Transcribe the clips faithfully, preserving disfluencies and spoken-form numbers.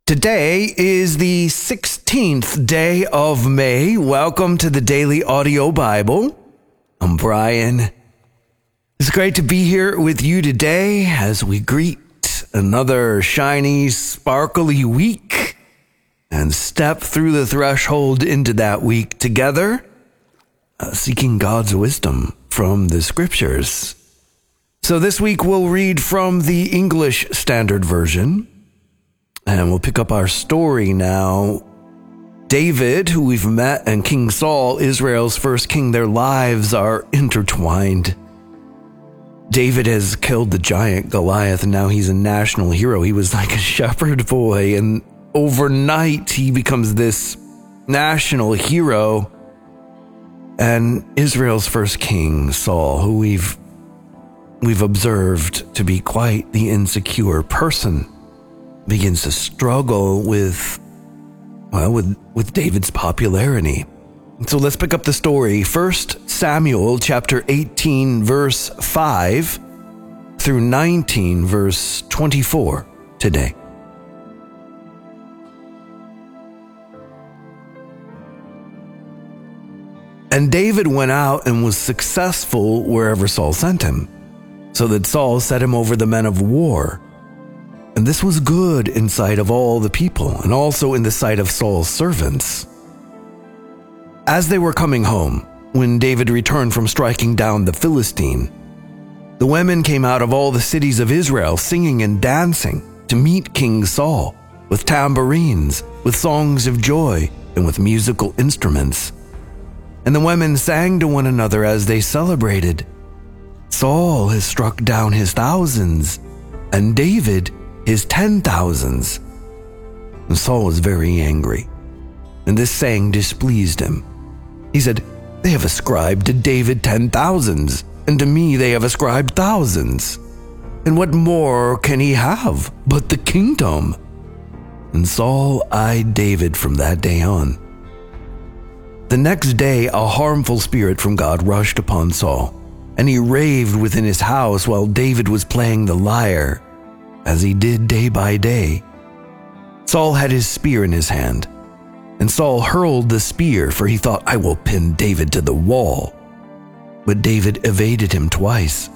Today is the sixteenth day of May. Welcome to the Daily Audio Bible. I'm Brian. It's great to be here with you today as we greet another shiny, sparkly week and step through the threshold into that week together, uh, seeking God's wisdom from the scriptures. So this week we'll read from the English Standard Version. And we'll pick up our story now. David, who we've met, and King Saul, Israel's first king, their lives are intertwined. David has killed the giant Goliath, and now he's a national hero. He was like a shepherd boy, and overnight he becomes this national hero. And Israel's first king, Saul, who we've we've observed to be quite the insecure person, begins to struggle with, well, with, with David's popularity. So let's pick up the story. First Samuel chapter eighteen, verse five through nineteen, verse twenty-four today. And David went out and was successful wherever Saul sent him, so that Saul set him over the men of war. And this was good in sight of all the people, and also in the sight of Saul's servants. As they were coming home, when David returned from striking down the Philistine, the women came out of all the cities of Israel singing and dancing to meet King Saul, with tambourines, with songs of joy, and with musical instruments. And the women sang to one another as they celebrated, "Saul has struck down his thousands, and David his ten thousands." And Saul was very angry, and this saying displeased him. He said, "They have ascribed to David ten thousands, and to me they have ascribed thousands. And what more can he have but the kingdom?" And Saul eyed David from that day on. The next day a harmful spirit from God rushed upon Saul, and he raved within his house while David was playing the lyre, as he did day by day. Saul had his spear in his hand, and Saul hurled the spear, for he thought, "I will pin David to the wall." But David evaded him twice.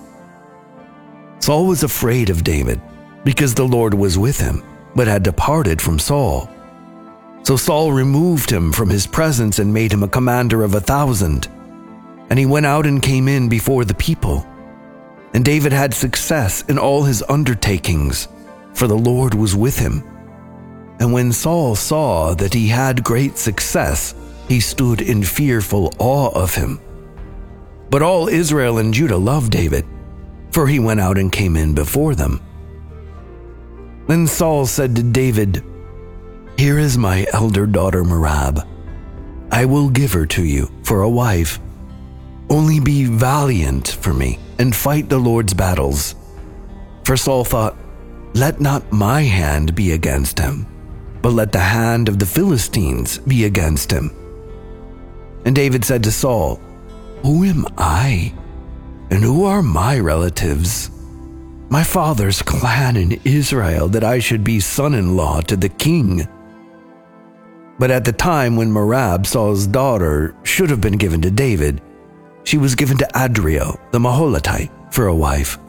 Saul was afraid of David, because the Lord was with him, but had departed from Saul. So Saul removed him from his presence and made him a commander of a thousand. And he went out and came in before the people. And David had success in all his undertakings, for the Lord was with him. And when Saul saw that he had great success, he stood in fearful awe of him. But all Israel and Judah loved David, for he went out and came in before them. Then Saul said to David, "Here is my elder daughter Merab. I will give her to you for a wife. Only be valiant for me and fight the Lord's battles." For Saul thought, "Let not my hand be against him, but let the hand of the Philistines be against him." And David said to Saul, "Who am I, and who are my relatives? My father's clan in Israel, that I should be son-in-law to the king." But at the time when Merab, Saul's daughter, should have been given to David, she was given to Adriel the Maholatite for a wife.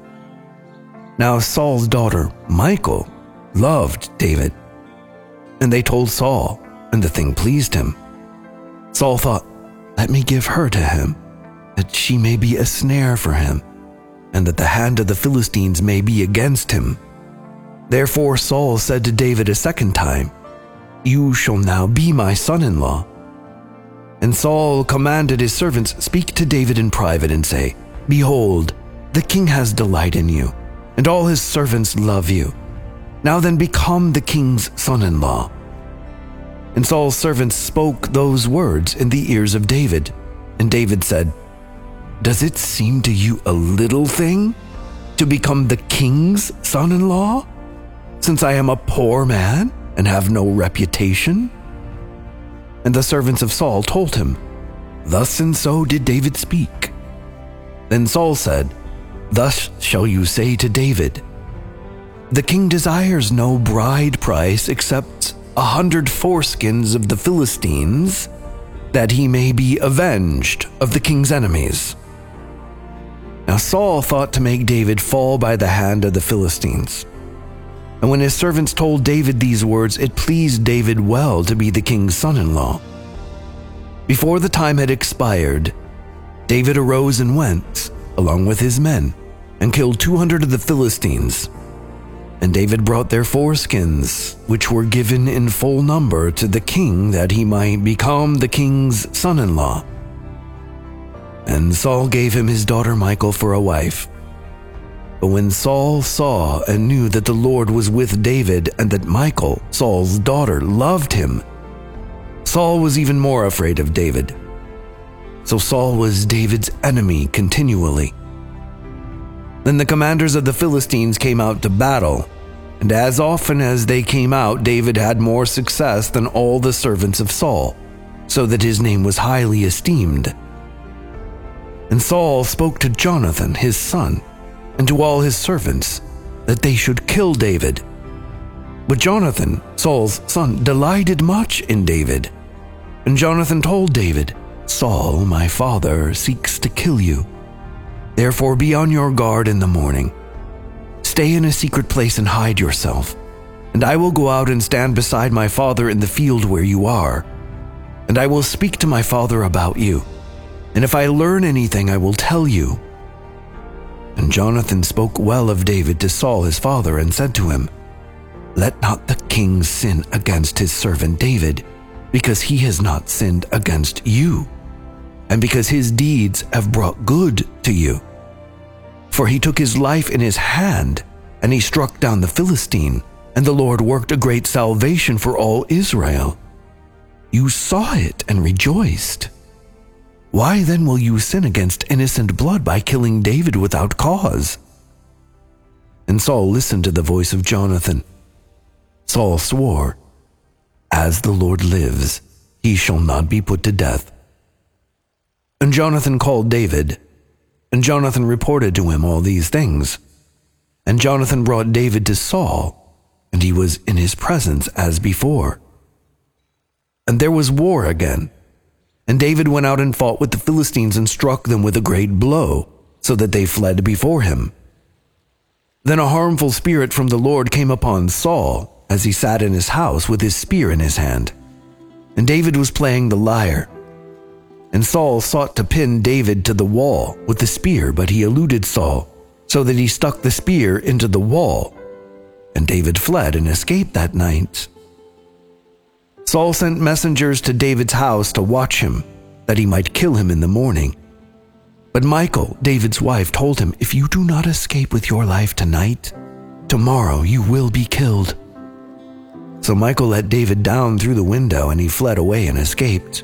Now Saul's daughter, Michal, loved David. And they told Saul, and the thing pleased him. Saul thought, "Let me give her to him, that she may be a snare for him, and that the hand of the Philistines may be against him." Therefore Saul said to David a second time, "You shall now be my son-in-law." And Saul commanded his servants, "Speak to David in private and say, 'Behold, the king has delight in you, and all his servants love you. Now then become the king's son-in-law.'" And Saul's servants spoke those words in the ears of David. And David said, "Does it seem to you a little thing to become the king's son-in-law, since I am a poor man and have no reputation?" And the servants of Saul told him, "Thus and so did David speak." Then Saul said, "Thus shall you say to David, The king desires no bride price except a hundred foreskins of the Philistines, that he may be avenged of the king's enemies." Now Saul thought to make David fall by the hand of the Philistines. And when his servants told David these words, it pleased David well to be the king's son-in-law. Before the time had expired, David arose and went, along with his men, and killed two hundred of the Philistines. And David brought their foreskins, which were given in full number to the king, that he might become the king's son-in-law. And Saul gave him his daughter Michal for a wife. But when Saul saw and knew that the Lord was with David, and that Michal, Saul's daughter, loved him, Saul was even more afraid of David. So Saul was David's enemy continually. Then the commanders of the Philistines came out to battle, and as often as they came out, David had more success than all the servants of Saul, so that his name was highly esteemed. And Saul spoke to Jonathan, his son, and to all his servants, that they should kill David. But Jonathan, Saul's son, delighted much in David. And Jonathan told David, "Saul, my father, seeks to kill you. Therefore be on your guard in the morning. Stay in a secret place and hide yourself, and I will go out and stand beside my father in the field where you are. And I will speak to my father about you, and if I learn anything, I will tell you." And Jonathan spoke well of David to Saul his father, and said to him, "Let not the king sin against his servant David, because he has not sinned against you, and because his deeds have brought good to you. For he took his life in his hand, and he struck down the Philistine, and the Lord worked a great salvation for all Israel. You saw it and rejoiced. Why then will you sin against innocent blood by killing David without cause?" And Saul listened to the voice of Jonathan. Saul swore, "As the Lord lives, he shall not be put to death." And Jonathan called David, and Jonathan reported to him all these things. And Jonathan brought David to Saul, and he was in his presence as before. And there was war again. And David went out and fought with the Philistines and struck them with a great blow, so that they fled before him. Then a harmful spirit from the Lord came upon Saul as he sat in his house with his spear in his hand. And David was playing the lyre. And Saul sought to pin David to the wall with the spear, but he eluded Saul, so that he stuck the spear into the wall. And David fled and escaped that night. Saul sent messengers to David's house to watch him, that he might kill him in the morning. But Michal, David's wife, told him, "If you do not escape with your life tonight, tomorrow you will be killed." So Michal let David down through the window, and he fled away and escaped.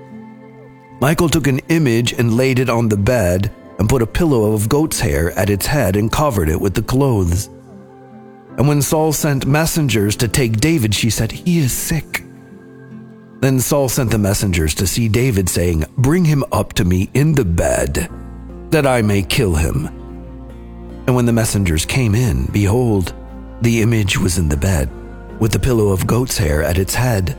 Michal took an image and laid it on the bed, and put a pillow of goat's hair at its head and covered it with the clothes. And when Saul sent messengers to take David, she said, "He is sick." Then Saul sent the messengers to see David, saying, "Bring him up to me in the bed, that I may kill him." And when the messengers came in, behold, the image was in the bed, with the pillow of goat's hair at its head.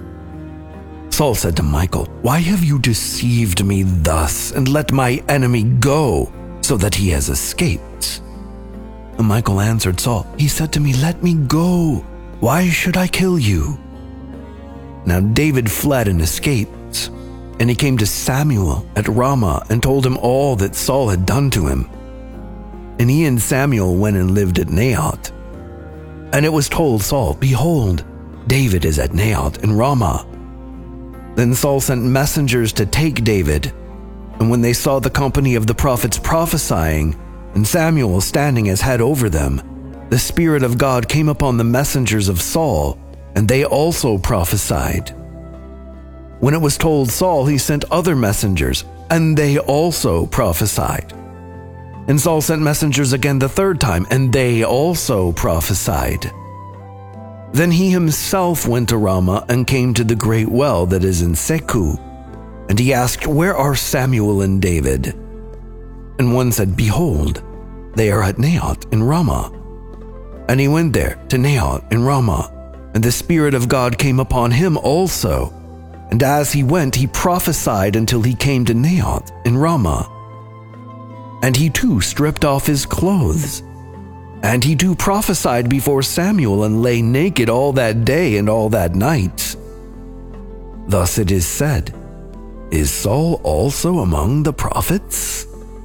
Saul said to Michal, "Why have you deceived me thus, and let my enemy go, so that he has escaped?" And Michal answered Saul, "He said to me, 'Let me go. Why should I kill you?'" Now David fled and escaped, and he came to Samuel at Ramah and told him all that Saul had done to him. And he and Samuel went and lived at Naioth. And it was told Saul, "Behold, David is at Naioth in Ramah." Then Saul sent messengers to take David, and when they saw the company of the prophets prophesying, and Samuel standing as head over them, the Spirit of God came upon the messengers of Saul, and they also prophesied. When it was told Saul, he sent other messengers, and they also prophesied. And Saul sent messengers again the third time, and they also prophesied. Then he himself went to Ramah and came to the great well that is in Seku. And he asked, "Where are Samuel and David?" And one said, "Behold, they are at Naioth in Ramah." And he went there to Naioth in Ramah, and the Spirit of God came upon him also. And as he went, he prophesied until he came to Naioth in Ramah. And he too stripped off his clothes. And he too prophesied before Samuel, and lay naked all that day and all that night. Thus it is said, Is Saul also among the prophets?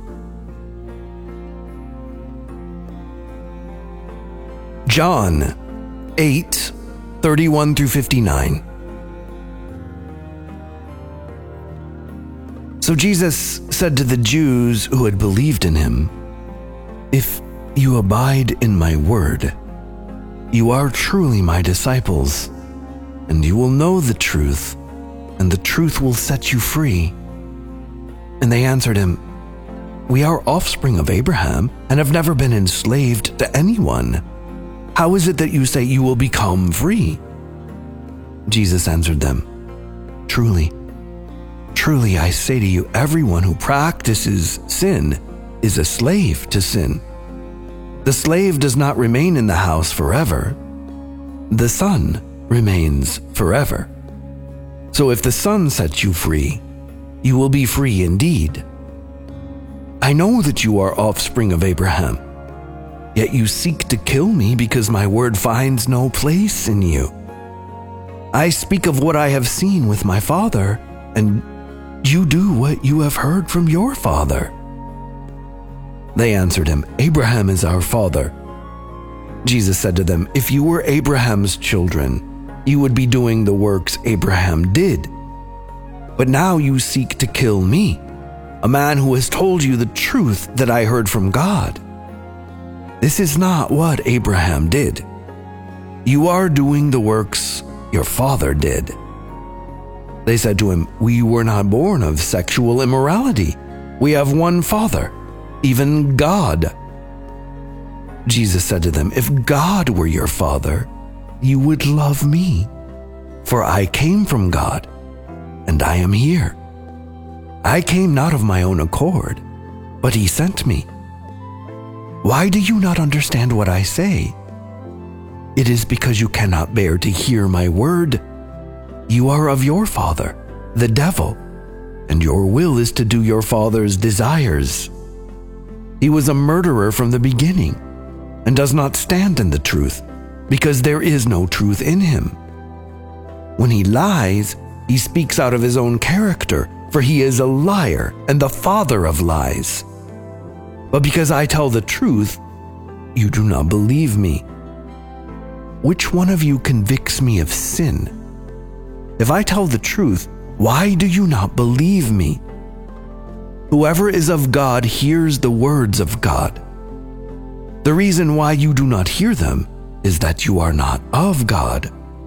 John eight, thirty-one through fifty-nine. So Jesus said to the Jews who had believed in him, If you abide in my word, you are truly my disciples, and you will know the truth, and the truth will set you free. And they answered him, We are offspring of Abraham, and have never been enslaved to anyone. How is it that you say you will become free? Jesus answered them, Truly, truly I say to you, everyone who practices sin is a slave to sin. The slave does not remain in the house forever. The Son remains forever. So if the Son sets you free, you will be free indeed. I know that you are offspring of Abraham, yet you seek to kill me because my word finds no place in you. I speak of what I have seen with my father, and you do what you have heard from your father. They answered him, Abraham is our father. Jesus said to them, If you were Abraham's children, you would be doing the works Abraham did. But now you seek to kill me, a man who has told you the truth that I heard from God. This is not what Abraham did. You are doing the works your father did. They said to him, We were not born of sexual immorality. We have one Father, even God. Jesus said to them, If God were your Father, you would love me, for I came from God, and I am here. I came not of my own accord, but he sent me. Why do you not understand what I say? It is because you cannot bear to hear my word. You are of your father, the devil, and your will is to do your father's desires. He was a murderer from the beginning, and does not stand in the truth, because there is no truth in him. When he lies, he speaks out of his own character, for he is a liar and the father of lies. But because I tell the truth, you do not believe me. Which one of you convicts me of sin? If I tell the truth, why do you not believe me? Whoever is of God hears the words of God. The reason why you do not hear them is that you are not of God.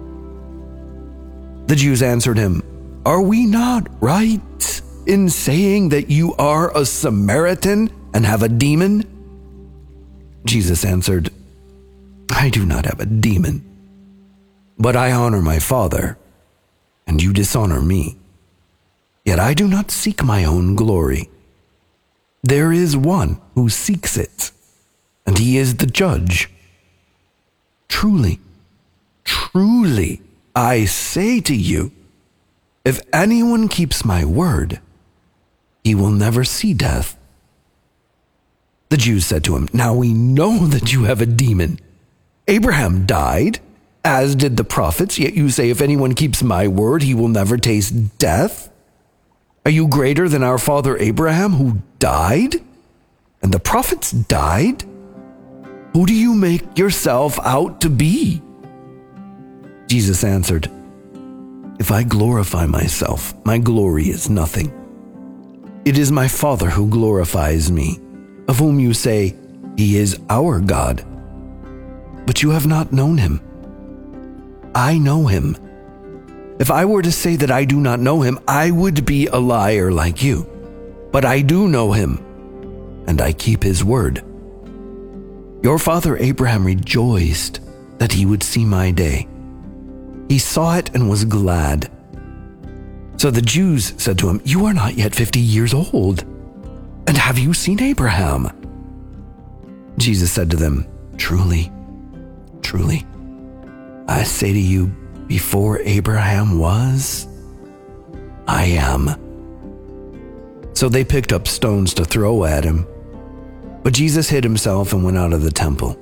The Jews answered him, Are we not right in saying that you are a Samaritan and have a demon? Jesus answered, I do not have a demon, but I honor my Father, and you dishonor me. Yet I do not seek my own glory. There is one who seeks it, and he is the judge. Truly, truly, I say to you, if anyone keeps my word, he will never see death. The Jews said to him, Now we know that you have a demon. Abraham died, as did the prophets, yet you say, If anyone keeps my word, he will never taste death. Are you greater than our father Abraham, who died? And the prophets died? Who do you make yourself out to be? Jesus answered, If I glorify myself, my glory is nothing. It is my Father who glorifies me, of whom you say, He is our God. But you have not known him. I know him. If I were to say that I do not know him, I would be a liar like you. But I do know him, and I keep his word. Your father Abraham rejoiced that he would see my day. He saw it and was glad. So the Jews said to him, You are not yet fifty years old, and have you seen Abraham? Jesus said to them, Truly, truly, I say to you, before Abraham was, I am." So they picked up stones to throw at him, but Jesus hid himself and went out of the temple.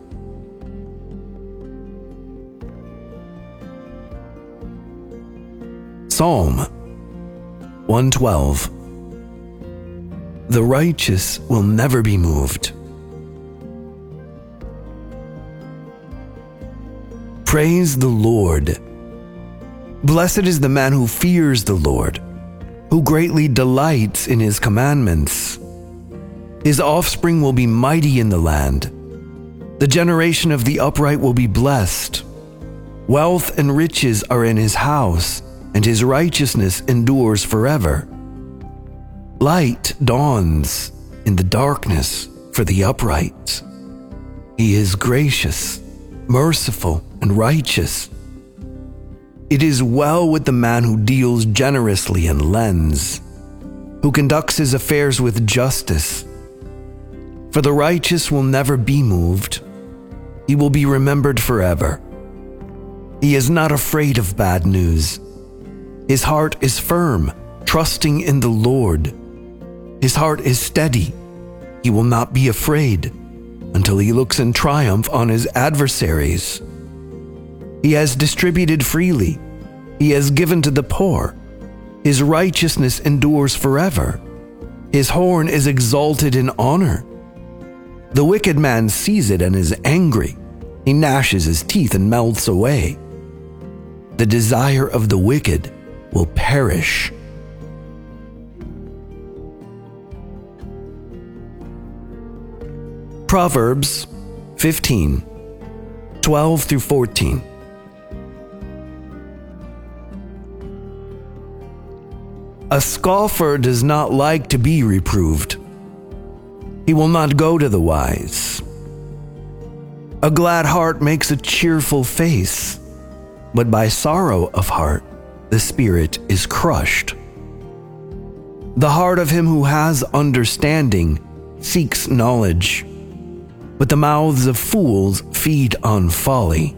Psalm one twelve. The righteous will never be moved. Praise the Lord. Blessed is the man who fears the Lord, who greatly delights in his commandments. His offspring will be mighty in the land. The generation of the upright will be blessed. Wealth and riches are in his house, and his righteousness endures forever. Light dawns in the darkness for the upright. He is gracious, merciful, and righteous. It is well with the man who deals generously and lends, who conducts his affairs with justice. For the righteous will never be moved. He will be remembered forever. He is not afraid of bad news. His heart is firm, trusting in the Lord. His heart is steady. He will not be afraid until he looks in triumph on his adversaries. He has distributed freely. He has given to the poor. His righteousness endures forever. His horn is exalted in honor. The wicked man sees it and is angry. He gnashes his teeth and melts away. The desire of the wicked will perish. Proverbs fifteen, twelve through fourteen. A scoffer does not like to be reproved. He will not go to the wise. A glad heart makes a cheerful face, but by sorrow of heart the spirit is crushed. The heart of him who has understanding seeks knowledge, but the mouths of fools feed on folly.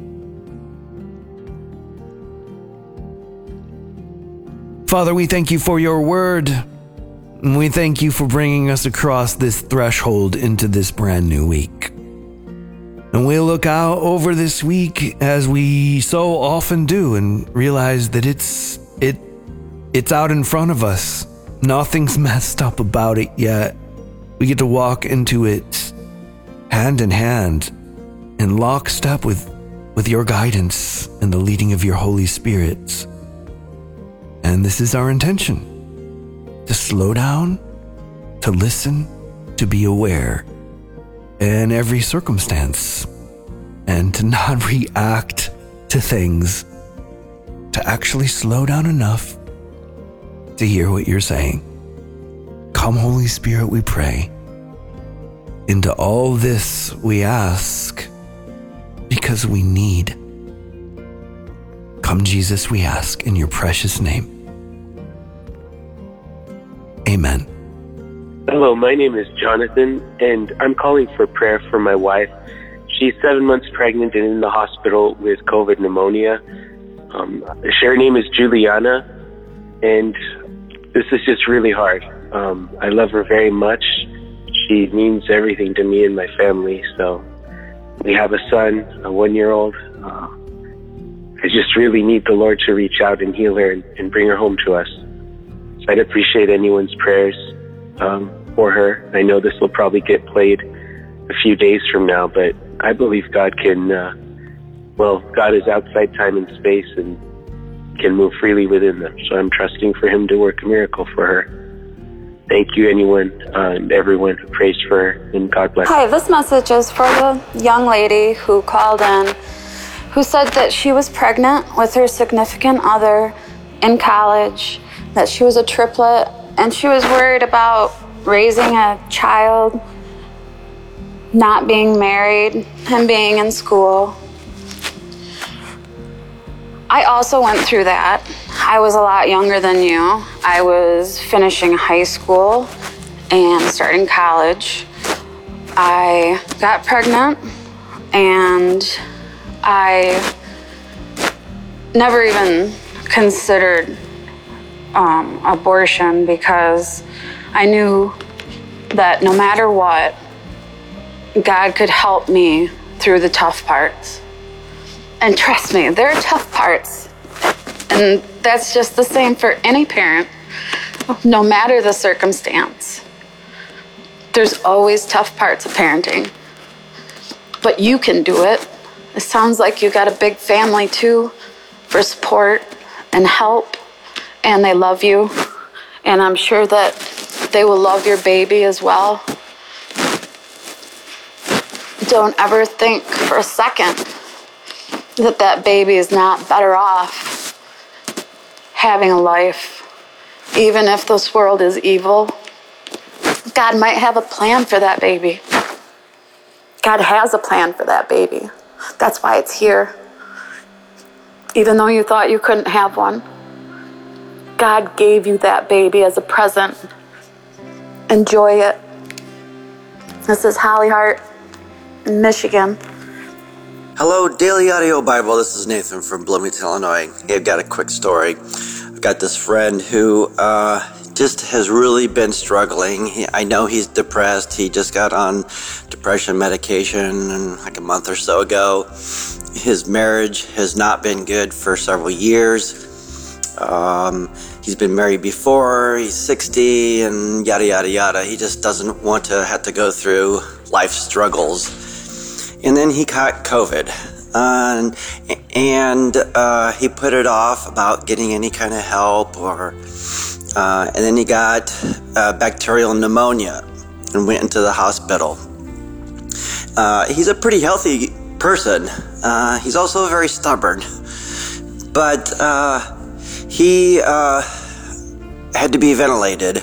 Father, we thank you for your word, and we thank you for bringing us across this threshold into this brand new week. And we'll look out over this week as we so often do and realize that it's it it's out in front of us. Nothing's messed up about it yet. We get to walk into it hand in hand in lockstep with, with your guidance and the leading of your Holy Spirit. And this is our intention, to slow down, to listen, to be aware in every circumstance, and to not react to things, to actually slow down enough to hear what you're saying. Come, Holy Spirit, we pray. Into all this we ask because we need. Come, Jesus, we ask in your precious name. Amen. Hello, my name is Jonathan, and I'm calling for prayer for my wife. She's seven months pregnant and in the hospital with COVID pneumonia. Um, her name is Juliana, and this is just really hard. Um, I love her very much. She means everything to me and my family. So we have a son, a one-year-old. Uh, I just really need the Lord to reach out and heal her and, and bring her home to us. So I'd appreciate anyone's prayers um, for her. I know this will probably get played a few days from now, but I believe God can, uh, well, God is outside time and space and can move freely within them. So I'm trusting for him to work a miracle for her. Thank you, anyone uh, and everyone who prays for her, and God bless. Hi, this message is for the young lady who called in, who said that she was pregnant with her significant other in college, that she was a triplet, and she was worried about raising a child, not being married, and being in school. I also went through that. I was a lot younger than you. I was finishing high school and starting college. I got pregnant, and I never even considered um, abortion because I knew that no matter what, God could help me through the tough parts. And trust me, there are tough parts. And that's just the same for any parent, no matter the circumstance. There's always tough parts of parenting. But you can do it. It sounds like you got a big family too, for support and help, and they love you. And I'm sure that they will love your baby as well. Don't ever think for a second that that baby is not better off having a life. Even if this world is evil, God might have a plan for that baby. God has a plan for that baby. That's why it's here. Even though you thought you couldn't have one, God gave you that baby as a present. Enjoy it. This is Holly Hart in Michigan. Hello, Daily Audio Bible. This is Nathan from Bloomington, Illinois. Hey, I've got a quick story. I've got this friend who uh, just has really been struggling. He, I know he's depressed. He just got on depression medication like a month or so ago. His marriage has not been good for several years. Um, he's been married before, he's sixty, and yada, yada, yada. He just doesn't want to have to go through life struggles. And then he caught COVID, uh, and uh, he put it off about getting any kind of help, or uh, and then he got uh, bacterial pneumonia and went into the hospital. Uh, he's a pretty healthy person. Uh, he's also very stubborn, but uh, he uh, had to be ventilated,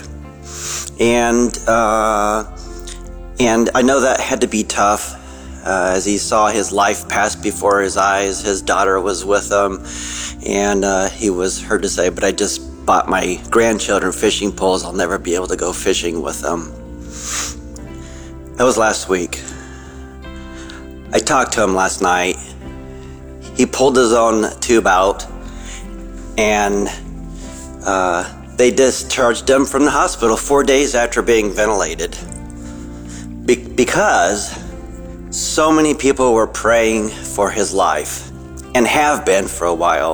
and uh, and I know that had to be tough. Uh, as he saw his life pass before his eyes. His daughter was with him, and uh, he was heard to say, but I just bought my grandchildren fishing poles. I'll never be able to go fishing with them. That was last week. I talked to him last night. He pulled his own tube out, and uh, they discharged him from the hospital four days after being ventilated. Be- because so many people were praying for his life, and have been for a while.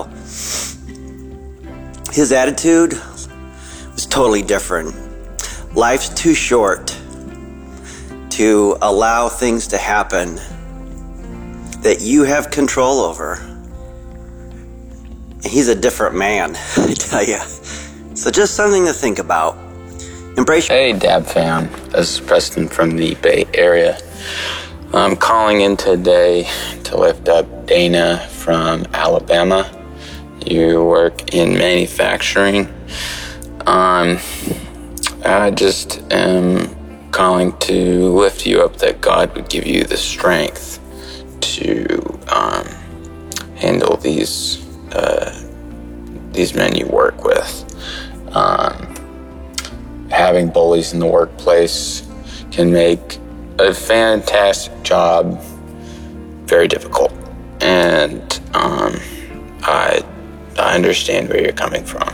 His attitude was totally different. Life's too short to allow things to happen that you have control over. And he's a different man, I tell you. So just something to think about. Embrace. Hey, Dab fam. This is Preston from the Bay Area. I'm calling in today to lift up Dana from Alabama. You work in manufacturing. Um, I just am calling to lift you up that God would give you the strength to um, handle these uh, these men you work with. Um, having bullies in the workplace can make a fantastic job very difficult, and um, I I understand where you're coming from.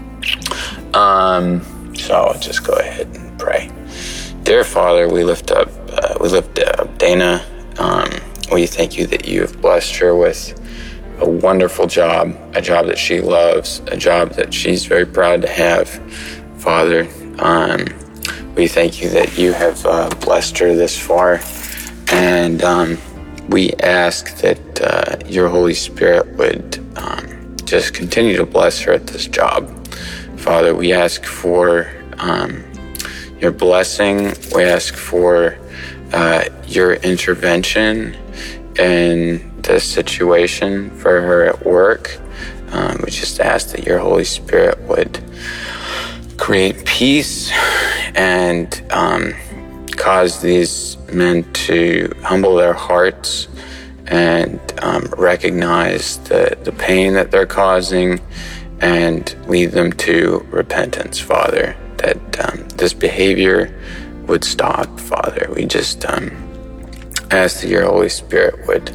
Um, so I'll just go ahead and pray. Dear Father, we lift up uh, we lift up Dana. Um, we thank you that you have blessed her with a wonderful job, a job that she loves, a job that she's very proud to have. Father, um, we thank you that you have uh, blessed her this far, and um, we ask that uh, your Holy Spirit would um, just continue to bless her at this job. Father, we ask for um, your blessing. We ask for uh, your intervention in this situation for her at work. Um, we just ask that your Holy Spirit would create peace and um, cause these men to humble their hearts and um, recognize the, the pain that they're causing and lead them to repentance, Father, that um, this behavior would stop, Father. We just um, ask that your Holy Spirit would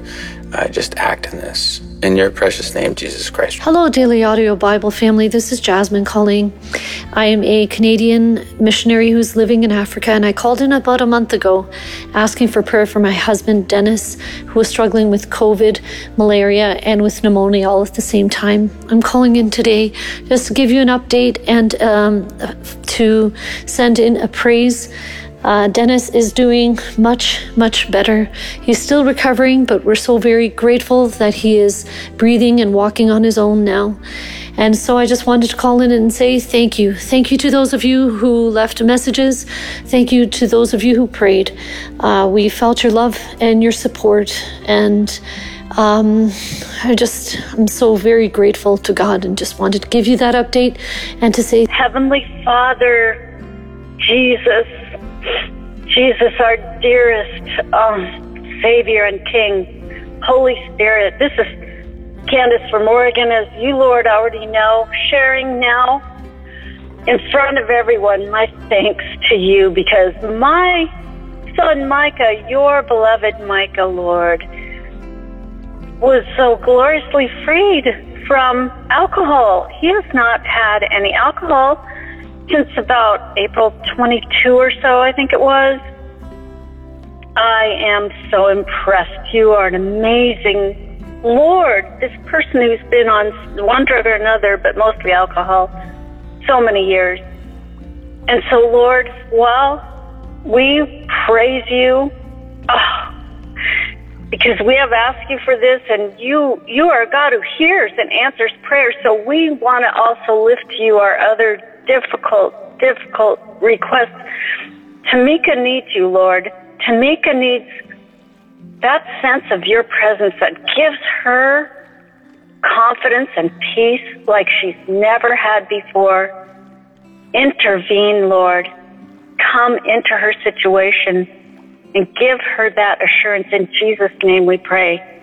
uh, just act in this. In your precious name, Jesus Christ. Hello, Daily Audio Bible family. This is Jasmine calling. I am a Canadian missionary who's living in Africa, and I called in about a month ago asking for prayer for my husband, Dennis, who was struggling with COVID, malaria, and with pneumonia all at the same time. I'm calling in today just to give you an update and um, to send in a praise. Uh, Dennis is doing much, much better. He's still recovering, but we're so very grateful that he is breathing and walking on his own now. And so I just wanted to call in and say thank you. Thank you to those of you who left messages. Thank you to those of you who prayed. Uh, we felt your love and your support. And um, I just, I'm so very grateful to God and just wanted to give you that update and to say, Heavenly Father, Jesus, Jesus, our dearest um, Savior and King, Holy Spirit, this is Candace from Oregon, as you, Lord, already know, sharing now in front of everyone my thanks to you, because my son Micah, your beloved Micah, Lord, was so gloriously freed from alcohol. He has not had any alcohol since about April twenty-second or so, I think it was. I am so impressed. You are an amazing Lord. This person who's been on one drug or another, but mostly alcohol, so many years. And so, Lord, well, we praise you oh, because we have asked you for this, and you, you are a God who hears and answers prayers. So we want to also lift to you our other difficult, difficult request. Tamika needs you, Lord. Tamika needs that sense of your presence that gives her confidence and peace like she's never had before. Intervene, Lord. Come into her situation and give her that assurance. In Jesus' name we pray.